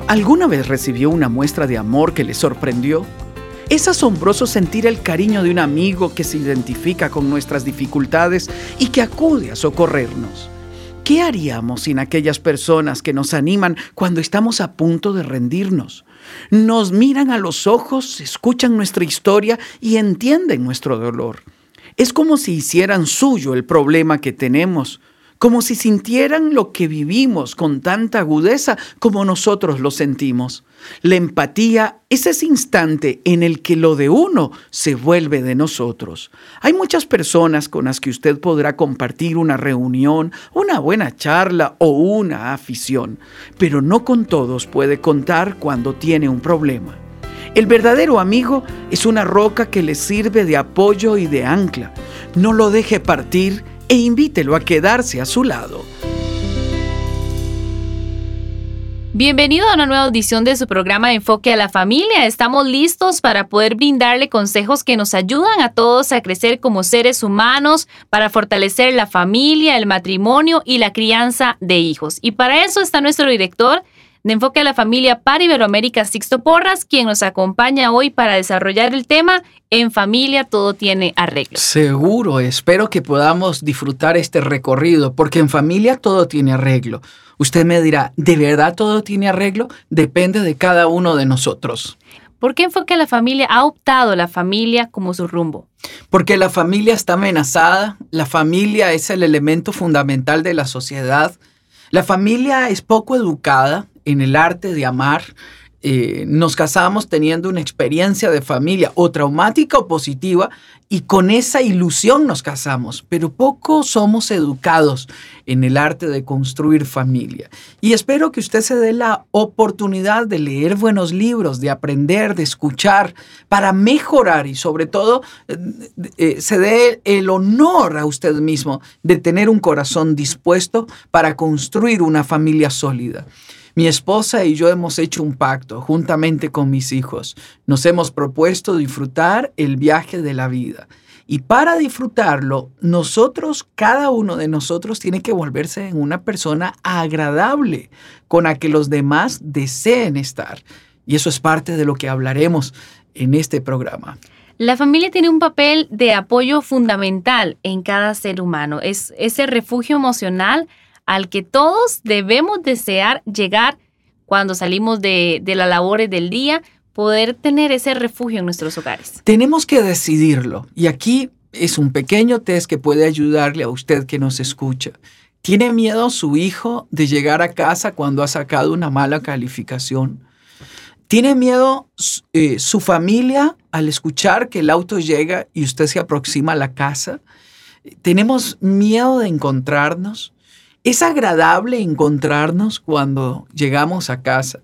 ¿Alguna vez recibió una muestra de amor que le sorprendió? Es asombroso sentir el cariño de un amigo que se identifica con nuestras dificultades y que acude a socorrernos. ¿Qué haríamos sin aquellas personas que nos animan cuando estamos a punto de rendirnos? Nos miran a los ojos, escuchan nuestra historia y entienden nuestro dolor. Es como si hicieran suyo el problema que tenemos, como si sintieran lo que vivimos con tanta agudeza como nosotros lo sentimos. La empatía es ese instante en el que lo de uno se vuelve de nosotros. Hay muchas personas con las que usted podrá compartir una reunión, una buena charla o una afición, pero no con todos puede contar cuando tiene un problema. El verdadero amigo es una roca que le sirve de apoyo y de ancla. No lo deje partir e invítelo a quedarse a su lado. Bienvenido a una nueva audición de su programa de Enfoque a la Familia. Estamos listos para poder brindarle consejos que nos ayudan a todos a crecer como seres humanos, para fortalecer la familia, el matrimonio y la crianza de hijos. Y para eso está nuestro director de Enfoque a la Familia para Iberoamérica, Sixto Porras, quien nos acompaña hoy para desarrollar el tema En familia todo tiene arreglo. Seguro, espero que podamos disfrutar este recorrido, porque en familia todo tiene arreglo. Usted me dirá, ¿de verdad todo tiene arreglo? Depende de cada uno de nosotros. ¿Por qué Enfoque a la Familia ha optado la familia como su rumbo? Porque la familia está amenazada, la familia es el elemento fundamental de la sociedad. La familia es poco educada en el arte de amar. Nos casamos teniendo una experiencia de familia o traumática o positiva y con esa ilusión nos casamos, pero poco somos educados en el arte de construir familia. Y espero que usted se dé la oportunidad de leer buenos libros, de aprender, de escuchar para mejorar y sobre todo se dé el honor a usted mismo de tener un corazón dispuesto para construir una familia sólida. Mi esposa y yo hemos hecho un pacto juntamente con mis hijos. Nos hemos propuesto disfrutar el viaje de la vida. Y para disfrutarlo, cada uno de nosotros tiene que volverse en una persona agradable con la que los demás deseen estar. Y eso es parte de lo que hablaremos en este programa. La familia tiene un papel de apoyo fundamental en cada ser humano. Es ese refugio emocional al que todos debemos desear llegar cuando salimos de las labores del día, poder tener ese refugio en nuestros hogares. Tenemos que decidirlo. Y aquí es un pequeño test que puede ayudarle a usted que nos escucha. ¿Tiene miedo su hijo de llegar a casa cuando ha sacado una mala calificación? ¿Tiene miedo su familia al escuchar que el auto llega y usted se aproxima a la casa? ¿Tenemos miedo de encontrarnos? Es agradable encontrarnos cuando llegamos a casa.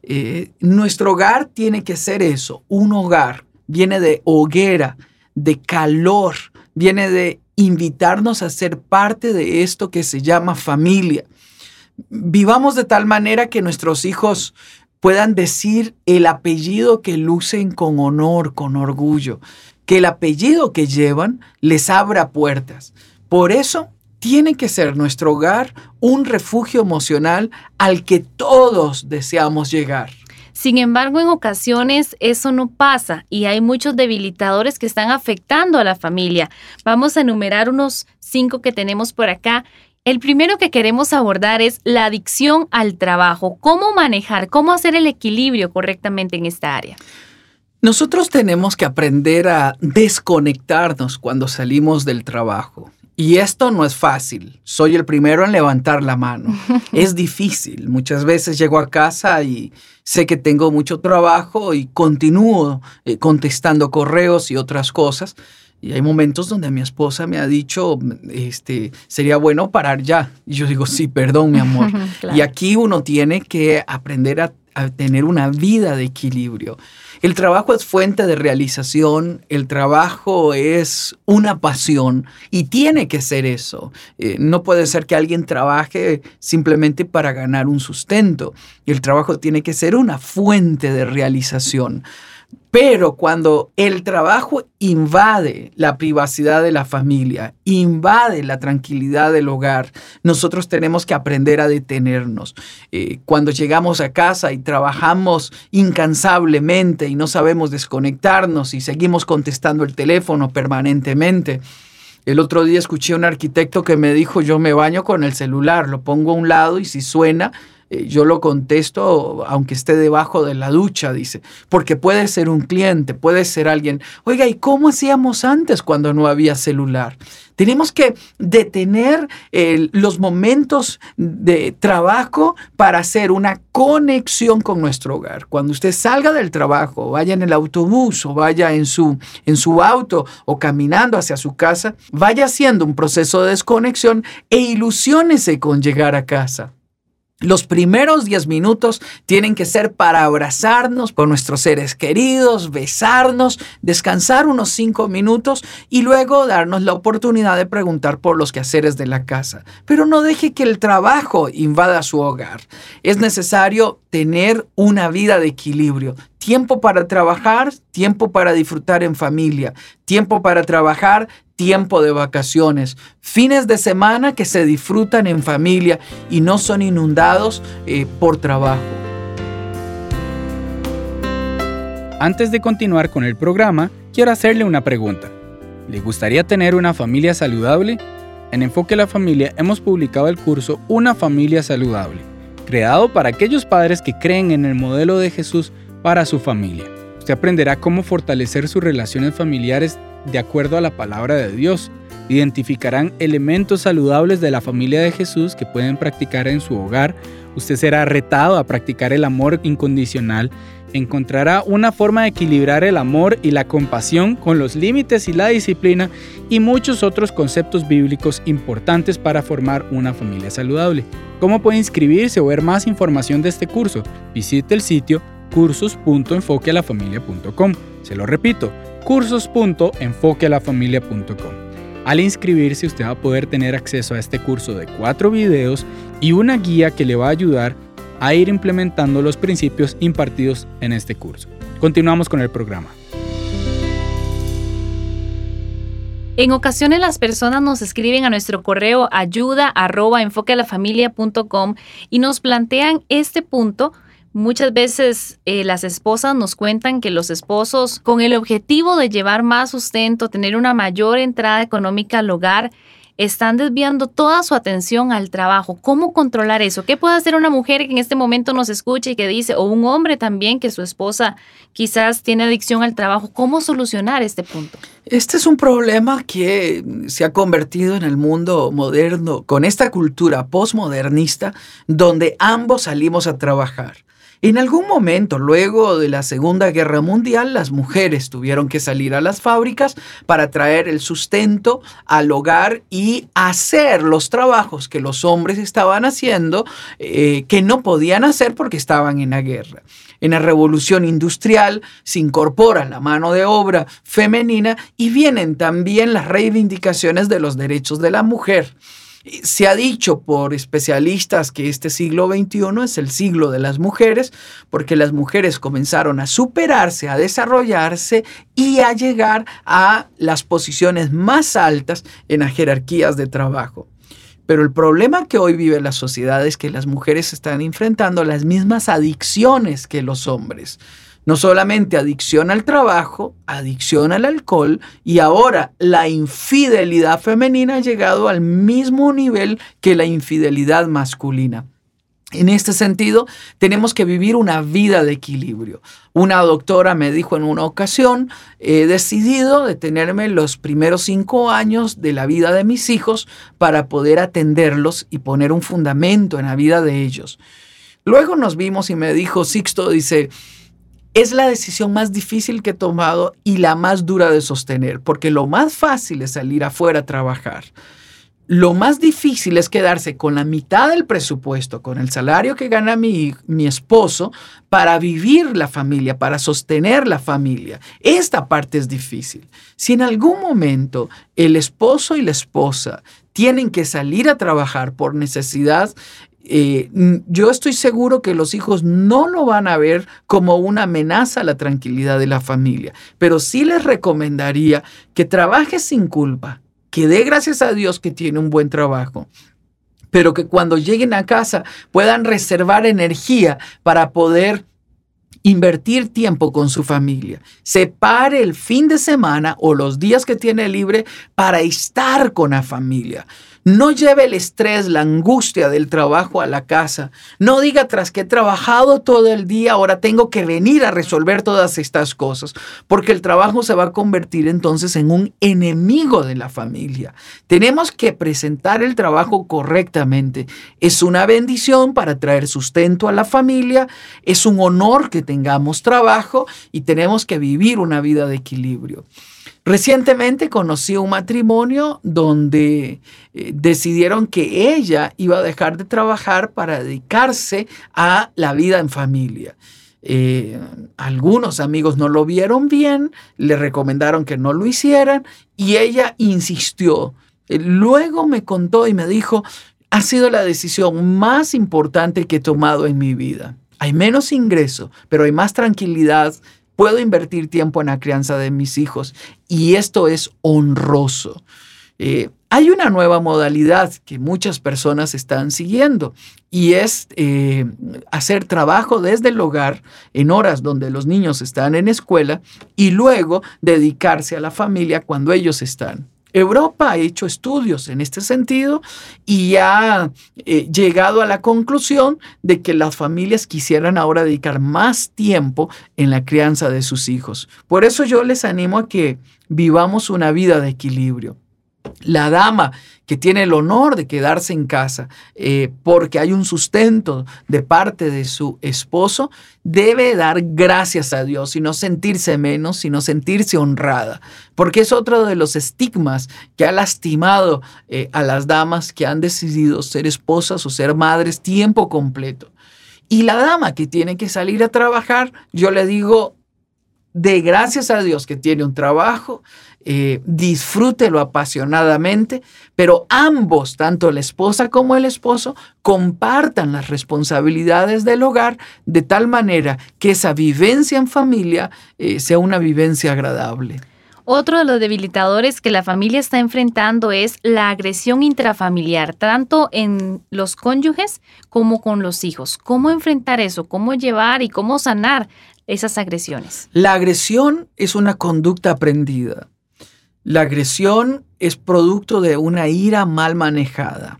Nuestro hogar tiene que ser eso, un hogar. Viene de hoguera, de calor, viene de invitarnos a ser parte de esto que se llama familia. Vivamos de tal manera que nuestros hijos puedan decir el apellido que lucen con honor, con orgullo, que el apellido que llevan les abra puertas. Por eso, tiene que ser nuestro hogar un refugio emocional al que todos deseamos llegar. Sin embargo, en ocasiones eso no pasa y hay muchos debilitadores que están afectando a la familia. Vamos a enumerar unos 5 que tenemos por acá. El primero que queremos abordar es la adicción al trabajo. ¿Cómo manejar, cómo hacer el equilibrio correctamente en esta área? Nosotros tenemos que aprender a desconectarnos cuando salimos del trabajo. Y esto no es fácil. Soy el primero en levantar la mano. Es difícil. Muchas veces llego a casa y sé que tengo mucho trabajo y continúo contestando correos y otras cosas. Y hay momentos donde mi esposa me ha dicho, sería bueno parar ya. Y yo digo, sí, perdón, mi amor. Claro. Y aquí uno tiene que aprender a tener una vida de equilibrio. El trabajo es fuente de realización, el trabajo es una pasión y tiene que ser eso. No puede ser que alguien trabaje simplemente para ganar un sustento. El trabajo tiene que ser una fuente de realización. Pero cuando el trabajo invade la privacidad de la familia, invade la tranquilidad del hogar, nosotros tenemos que aprender a detenernos. Cuando llegamos a casa y trabajamos incansablemente y no sabemos desconectarnos y seguimos contestando el teléfono permanentemente. El otro día escuché a un arquitecto que me dijo, yo me baño con el celular, lo pongo a un lado y si suena, yo lo contesto aunque esté debajo de la ducha, dice, porque puede ser un cliente, puede ser alguien. Oiga, ¿y cómo hacíamos antes cuando no había celular? Tenemos que detener los momentos de trabajo para hacer una conexión con nuestro hogar. Cuando usted salga del trabajo, vaya en el autobús o vaya en su auto o caminando hacia su casa, vaya haciendo un proceso de desconexión e ilusiónese con llegar a casa. Los primeros 10 minutos tienen que ser para abrazarnos por nuestros seres queridos, besarnos, descansar unos 5 minutos y luego darnos la oportunidad de preguntar por los quehaceres de la casa. Pero no deje que el trabajo invada su hogar. Es necesario tener una vida de equilibrio. Tiempo para trabajar, tiempo para disfrutar en familia, tiempo para trabajar, tiempo de vacaciones, fines de semana que se disfrutan en familia y no son inundados por trabajo. Antes de continuar con el programa, quiero hacerle una pregunta. ¿Le gustaría tener una familia saludable? En Enfoque a la Familia hemos publicado el curso Una Familia Saludable, creado para aquellos padres que creen en el modelo de Jesús para su familia. Usted aprenderá cómo fortalecer sus relaciones familiares de acuerdo a la palabra de Dios. Identificarán elementos saludables de la familia de Jesús que pueden practicar en su hogar. Usted será retado a practicar el amor incondicional. Encontrará una forma de equilibrar el amor y la compasión con los límites y la disciplina y muchos otros conceptos bíblicos importantes para formar una familia saludable. ¿Cómo puede inscribirse o ver más información de este curso? Visite el sitio cursos.enfoquealafamilia.com. Se lo repito, cursos.enfoquealafamilia.com. Al inscribirse, usted va a poder tener acceso a este curso de 4 videos y una guía que le va a ayudar a ir implementando los principios impartidos en este curso. Continuamos con el programa. En ocasiones las personas nos escriben a nuestro correo ayuda@enfoquealafamilia.com y nos plantean este punto. Muchas veces las esposas nos cuentan que los esposos, con el objetivo de llevar más sustento, tener una mayor entrada económica al hogar, están desviando toda su atención al trabajo. ¿Cómo controlar eso? ¿Qué puede hacer una mujer que en este momento nos escucha y que dice, o un hombre también, que su esposa quizás tiene adicción al trabajo? ¿Cómo solucionar este punto? Este es un problema que se ha convertido en el mundo moderno, con esta cultura postmodernista, donde ambos salimos a trabajar. En algún momento, luego de la Segunda Guerra Mundial, las mujeres tuvieron que salir a las fábricas para traer el sustento al hogar y hacer los trabajos que los hombres estaban haciendo, que no podían hacer porque estaban en la guerra. En la Revolución Industrial se incorpora la mano de obra femenina y vienen también las reivindicaciones de los derechos de la mujer. Se ha dicho por especialistas que este siglo XXI es el siglo de las mujeres porque las mujeres comenzaron a superarse, a desarrollarse y a llegar a las posiciones más altas en las jerarquías de trabajo. Pero el problema que hoy vive la sociedad es que las mujeres están enfrentando las mismas adicciones que los hombres. No solamente adicción al trabajo, adicción al alcohol y ahora la infidelidad femenina ha llegado al mismo nivel que la infidelidad masculina. En este sentido, tenemos que vivir una vida de equilibrio. Una doctora me dijo en una ocasión, he decidido detenerme los primeros 5 años de la vida de mis hijos para poder atenderlos y poner un fundamento en la vida de ellos. Luego nos vimos y me dijo, Sixto, dice, es la decisión más difícil que he tomado y la más dura de sostener, porque lo más fácil es salir afuera a trabajar. Lo más difícil es quedarse con la mitad del presupuesto, con el salario que gana mi esposo, para vivir la familia, para sostener la familia. Esta parte es difícil. Si en algún momento el esposo y la esposa tienen que salir a trabajar por necesidad, Yo estoy seguro que los hijos no lo van a ver como una amenaza a la tranquilidad de la familia, pero sí les recomendaría que trabaje sin culpa, que dé gracias a Dios que tiene un buen trabajo, pero que cuando lleguen a casa puedan reservar energía para poder invertir tiempo con su familia. Separe el fin de semana o los días que tiene libre para estar con la familia. No lleve el estrés, la angustia del trabajo a la casa. No diga, tras que he trabajado todo el día, ahora tengo que venir a resolver todas estas cosas, porque el trabajo se va a convertir entonces en un enemigo de la familia. Tenemos que presentar el trabajo correctamente. Es una bendición para traer sustento a la familia, es un honor que tengamos trabajo y tenemos que vivir una vida de equilibrio. Recientemente conocí un matrimonio donde decidieron que ella iba a dejar de trabajar para dedicarse a la vida en familia. Algunos amigos no lo vieron bien, le recomendaron que no lo hicieran y ella insistió. Luego me contó y me dijo, ha sido la decisión más importante que he tomado en mi vida. Hay menos ingreso, pero hay más tranquilidad. Puedo invertir tiempo en la crianza de mis hijos y esto es honroso. Hay una nueva modalidad que muchas personas están siguiendo y es hacer trabajo desde el hogar en horas donde los niños están en escuela y luego dedicarse a la familia cuando ellos están. Europa ha hecho estudios en este sentido y ha llegado a la conclusión de que las familias quisieran ahora dedicar más tiempo en la crianza de sus hijos. Por eso yo les animo a que vivamos una vida de equilibrio. La dama que tiene el honor de quedarse en casa porque hay un sustento de parte de su esposo, debe dar gracias a Dios y no sentirse menos, sino sentirse honrada. Porque es otro de los estigmas que ha lastimado a las damas que han decidido ser esposas o ser madres tiempo completo. Y la dama que tiene que salir a trabajar, yo le digo, dé gracias a Dios que tiene un trabajo, disfrútelo apasionadamente, pero ambos, tanto la esposa como el esposo, compartan las responsabilidades del hogar de tal manera que esa vivencia en familia sea una vivencia agradable. Otro de los debilitadores que la familia está enfrentando es la agresión intrafamiliar, tanto en los cónyuges como con los hijos. ¿Cómo enfrentar eso? ¿Cómo llevar y cómo sanar esas agresiones? La agresión es una conducta aprendida. La agresión es producto de una ira mal manejada.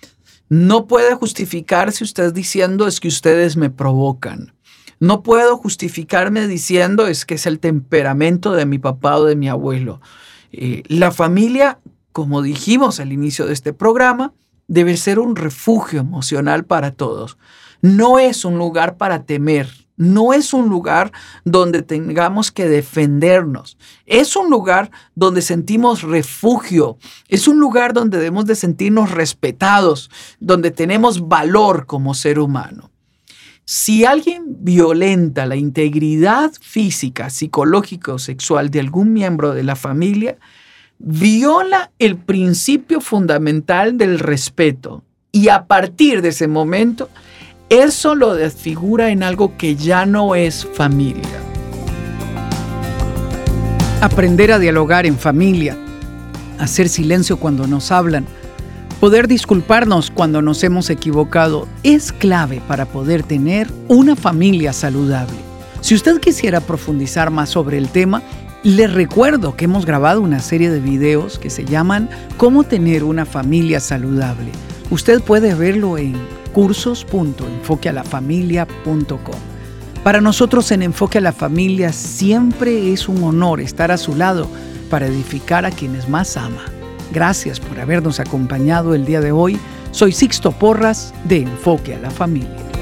No puede justificarse usted diciendo es que ustedes me provocan. No puedo justificarme diciendo es que es el temperamento de mi papá o de mi abuelo. La familia, como dijimos al inicio de este programa, debe ser un refugio emocional para todos. No es un lugar para temer. No es un lugar donde tengamos que defendernos. Es un lugar donde sentimos refugio. Es un lugar donde debemos de sentirnos respetados, donde tenemos valor como ser humano. Si alguien violenta la integridad física, psicológica o sexual de algún miembro de la familia, viola el principio fundamental del respeto. Y a partir de ese momento, eso lo desfigura en algo que ya no es familia. Aprender a dialogar en familia, hacer silencio cuando nos hablan, poder disculparnos cuando nos hemos equivocado es clave para poder tener una familia saludable. Si usted quisiera profundizar más sobre el tema, les recuerdo que hemos grabado una serie de videos que se llaman ¿Cómo tener una familia saludable? Usted puede verlo en cursos.enfoquealafamilia.com. Para nosotros en Enfoque a la Familia siempre es un honor estar a su lado para edificar a quienes más ama. Gracias por habernos acompañado el día de hoy. Soy Sixto Porras de Enfoque a la Familia.